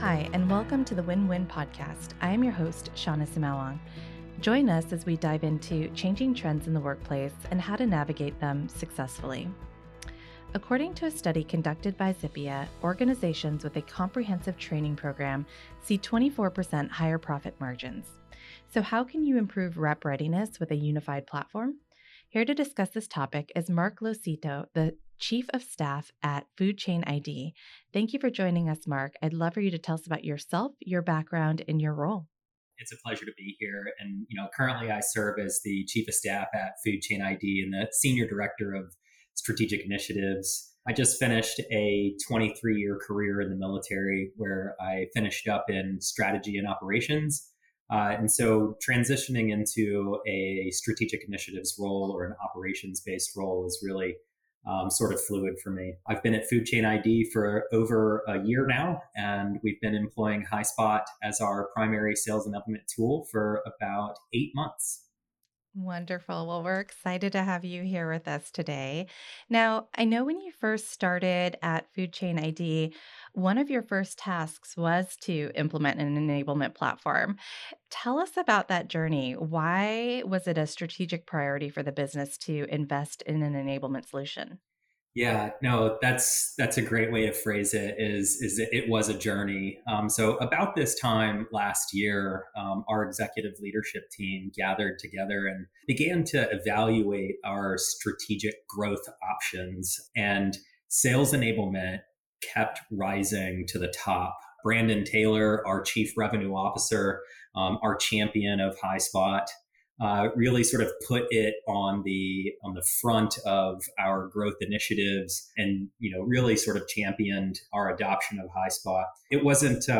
Hi, and welcome to the Win-Win Podcast. I am your host, Shauna Simawang. Join us as we dive into changing trends in the workplace and how to navigate them successfully. According to a study conducted by Zippia, organizations with a comprehensive training program see 24% higher profit margins. So how can you improve rep readiness with a unified platform? Here to discuss this topic is Mark Losito, the Chief of Staff at Food Chain ID. Thank you for joining us, Mark. I'd love for you to tell us about yourself, your background, and your role. It's a pleasure to be here. And, currently I serve as the Chief of Staff at Food Chain ID and the Senior Director of Strategic Initiatives. I just finished a 23-year career in the military where I finished up in strategy and operations. And so transitioning into a strategic initiatives role or an operations-based role is really sort of fluid for me. I've been at Food Chain ID for over a year now, and we've been employing HighSpot as our primary sales enablement tool for about 8 months. Wonderful. Well, we're excited to have you here with us today. Now, I know when you first started at Food Chain ID, one of your first tasks was to implement an enablement platform. Tell us about that journey. Why was it a strategic priority for the business to invest in an enablement solution? Yeah, no, that's a great way to phrase it. Is that it was a journey. So about this time last year, our executive leadership team gathered together and began to evaluate our strategic growth options. And sales enablement kept rising to the top. Brandon Taylor, our chief revenue officer, our champion of HighSpot, really sort of put it on the front of our growth initiatives, and really sort of championed our adoption of HighSpot. It wasn't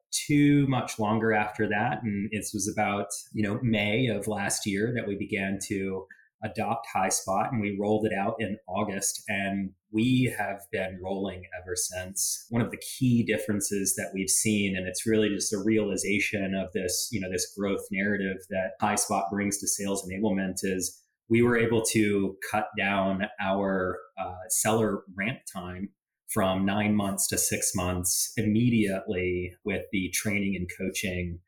too much longer after that, and it was about May of last year that we began to adopt HighSpot, and we rolled it out in August, and we have been rolling ever since. One of the key differences that we've seen, and it's really just a realization of this, this growth narrative that HighSpot brings to sales enablement, is we were able to cut down our seller ramp time from 9 months to 6 months immediately with the training and coaching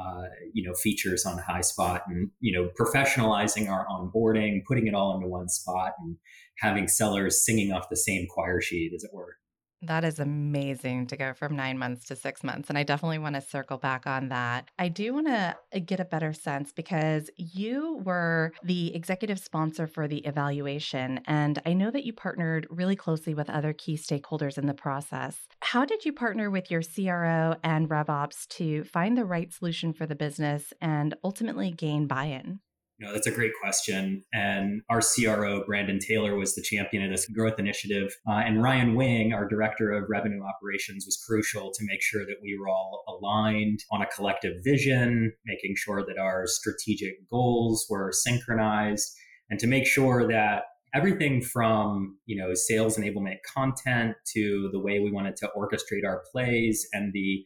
features on HighSpot, and professionalizing our onboarding, putting it all into one spot, and having sellers singing off the same choir sheet, as it were. That is amazing to go from 9 months to 6 months, and I definitely wanna circle back on that. I do wanna get a better sense because you were the executive sponsor for the evaluation, and I know that you partnered really closely with other key stakeholders in the process. How did you partner with your CRO and RevOps to find the right solution for the business and ultimately gain buy-in? That's a great question. And our CRO, Brandon Taylor, was the champion of this growth initiative. And Ryan Wing, our director of revenue operations, was crucial to make sure that we were all aligned on a collective vision, making sure that our strategic goals were synchronized, and to make sure that everything from sales enablement content to the way we wanted to orchestrate our plays and the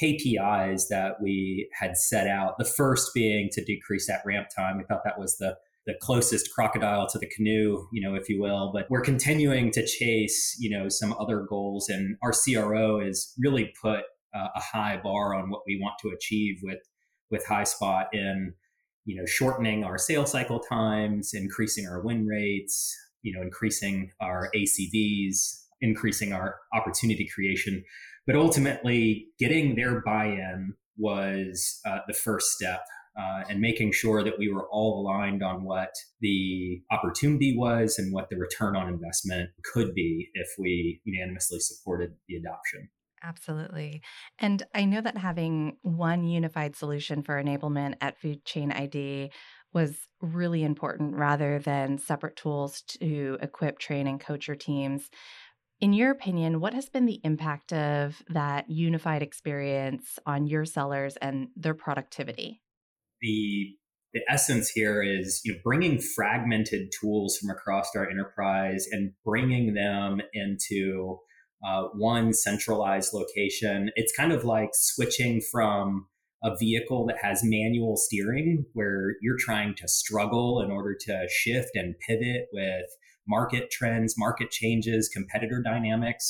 KPIs that we had set out. The first being to decrease that ramp time. We thought that was the closest crocodile to the canoe, if you will. But we're continuing to chase, some other goals, and our CRO has really put a high bar on what we want to achieve with HighSpot in, shortening our sales cycle times, increasing our win rates, increasing our ACVs, increasing our opportunity creation. But ultimately, getting their buy-in was the first step, and making sure that we were all aligned on what the opportunity was and what the return on investment could be if we unanimously supported the adoption. Absolutely. And I know that having one unified solution for enablement at Food Chain ID was really important rather than separate tools to equip, train, and coach your teams. In your opinion, what has been the impact of that unified experience on your sellers and their productivity? The essence here is bringing fragmented tools from across our enterprise and bringing them into one centralized location. It's kind of like switching from a vehicle that has manual steering, where you're trying to struggle in order to shift and pivot with market trends, market changes, competitor dynamics.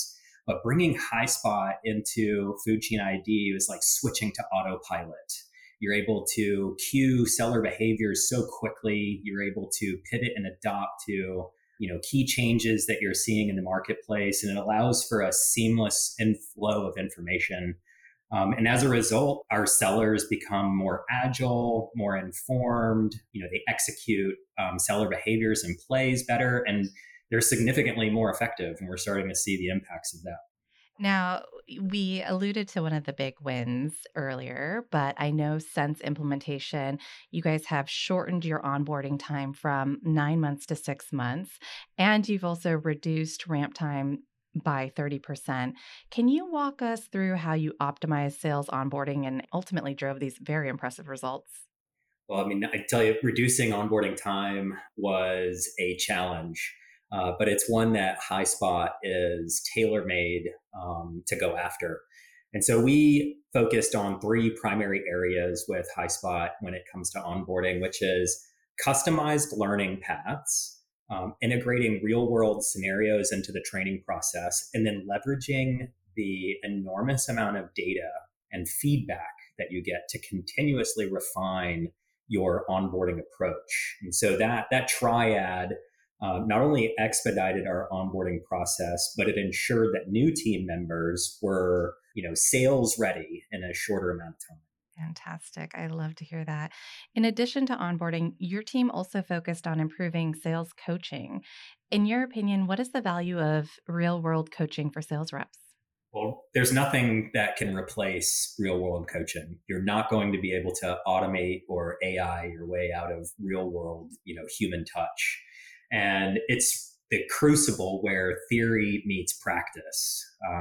But bringing HighSpot into Food Chain ID was like switching to autopilot. You're able to cue seller behaviors so quickly. You're able to pivot and adopt to key changes that you're seeing in the marketplace, and it allows for a seamless inflow of information. And as a result, our sellers become more agile, more informed. They execute seller behaviors and plays better, and they're significantly more effective. And we're starting to see the impacts of that. Now, we alluded to one of the big wins earlier, but I know since implementation, you guys have shortened your onboarding time from 9 months to 6 months, and you've also reduced ramp time by 30%. Can you walk us through how you optimized sales onboarding and ultimately drove these very impressive results? Well, I mean, I tell you, reducing onboarding time was a challenge, but it's one that HighSpot is tailor made to go after. And so we focused on three primary areas with HighSpot when it comes to onboarding, which is customized learning paths, integrating real world scenarios into the training process, and then leveraging the enormous amount of data and feedback that you get to continuously refine your onboarding approach. And so that triad not only expedited our onboarding process, but it ensured that new team members were, sales ready in a shorter amount of time. Fantastic. I love to hear that. In addition to onboarding, your team also focused on improving sales coaching. In your opinion, what is the value of real world coaching for sales reps? Well, there's nothing that can replace real world coaching. You're not going to be able to automate or AI your way out of real world, human touch. And it's the crucible where theory meets practice.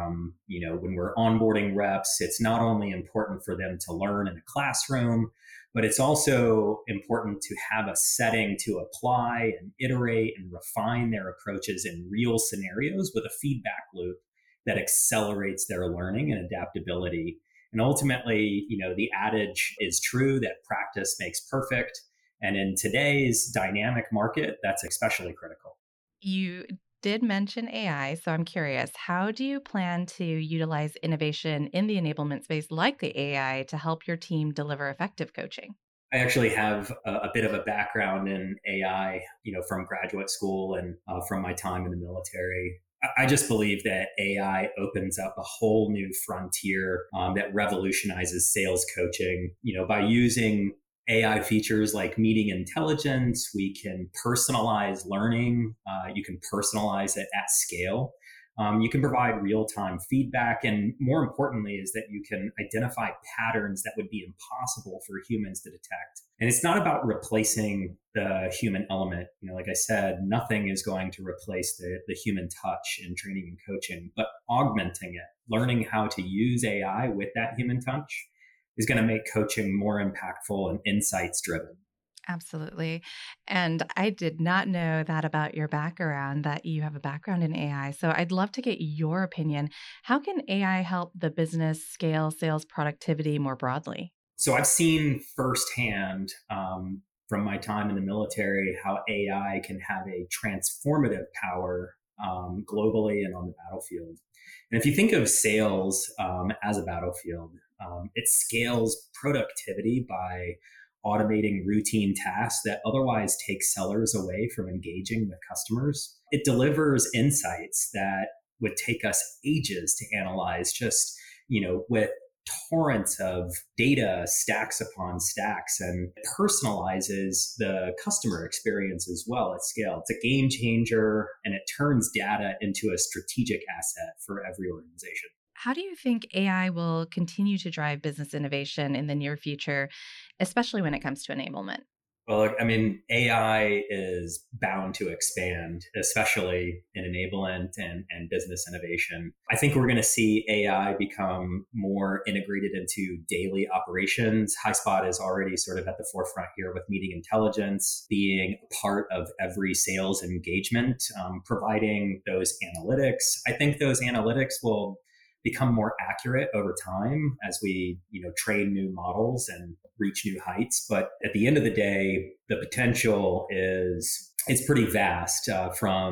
When we're onboarding reps, it's not only important for them to learn in a classroom, but it's also important to have a setting to apply and iterate and refine their approaches in real scenarios with a feedback loop that accelerates their learning and adaptability. And ultimately, the adage is true that practice makes perfect. And in today's dynamic market, that's especially critical. You did mention AI, so I'm curious, how do you plan to utilize innovation in the enablement space like the AI to help your team deliver effective coaching? I actually have a bit of a background in AI, from graduate school and from my time in the military. I just believe that AI opens up a whole new frontier that revolutionizes sales coaching. By using AI features like meeting intelligence, we can personalize learning. You can personalize it at scale. You can provide real time feedback. And more importantly, is that you can identify patterns that would be impossible for humans to detect. And it's not about replacing the human element. Like I said, nothing is going to replace the human touch in training and coaching, but augmenting it, learning how to use AI with that human touch is going to make coaching more impactful and insights driven. Absolutely. And I did not know that about your background, that you have a background in AI. So I'd love to get your opinion. How can AI help the business scale sales productivity more broadly? So I've seen firsthand from my time in the military how AI can have a transformative power globally and on the battlefield. And if you think of sales as a battlefield, it scales productivity by automating routine tasks that otherwise take sellers away from engaging with customers. It delivers insights that would take us ages to analyze just, with torrents of data, stacks upon stacks, and personalizes the customer experience as well at scale. It's a game changer, and it turns data into a strategic asset for every organization. How do you think AI will continue to drive business innovation in the near future, especially when it comes to enablement? Well, look, I mean, AI is bound to expand, especially in enablement and business innovation. I think we're going to see AI become more integrated into daily operations. HighSpot is already sort of at the forefront here with meeting intelligence being a part of every sales engagement, providing those analytics. I think those analytics will become more accurate over time as we train new models and reach new heights. But at the end of the day, the potential is it's pretty vast, from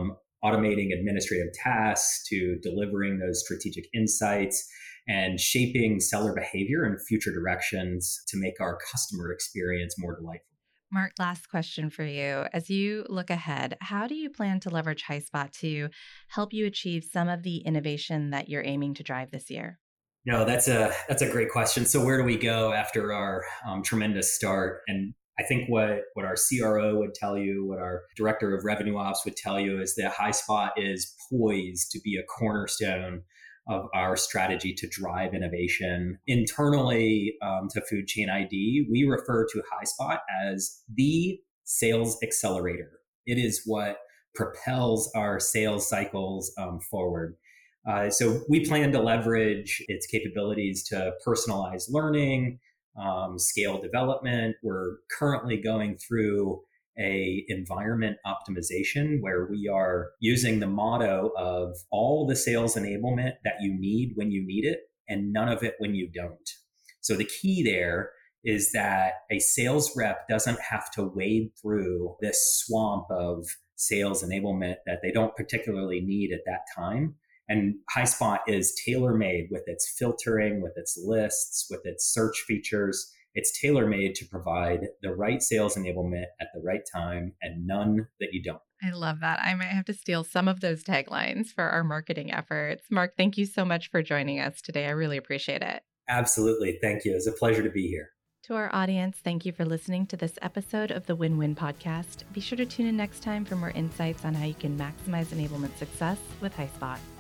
automating administrative tasks to delivering those strategic insights and shaping seller behavior and future directions to make our customer experience more delightful. Mark, last question for you. As you look ahead, how do you plan to leverage HighSpot to help you achieve some of the innovation that you're aiming to drive this year? No, that's a great question. So where do we go after our tremendous start? And I think what our CRO would tell you, what our director of revenue ops would tell you, is that HighSpot is poised to be a cornerstone of our strategy to drive innovation internally to Food Chain ID. We refer to HighSpot as the sales accelerator. It is what propels our sales cycles forward. So we plan to leverage its capabilities to personalize learning, scale development. We're currently going through a environment optimization where we are using the motto of all the sales enablement that you need when you need it and none of it when you don't. So the key there is that a sales rep doesn't have to wade through this swamp of sales enablement that they don't particularly need at that time. And HighSpot is tailor-made with its filtering, with its lists, with its search features. It's tailor-made to provide the right sales enablement at the right time and none that you don't. I love that. I might have to steal some of those taglines for our marketing efforts. Mark, thank you so much for joining us today. I really appreciate it. Absolutely. Thank you. It's a pleasure to be here. To our audience, thank you for listening to this episode of the Win-Win Podcast. Be sure to tune in next time for more insights on how you can maximize enablement success with HighSpot.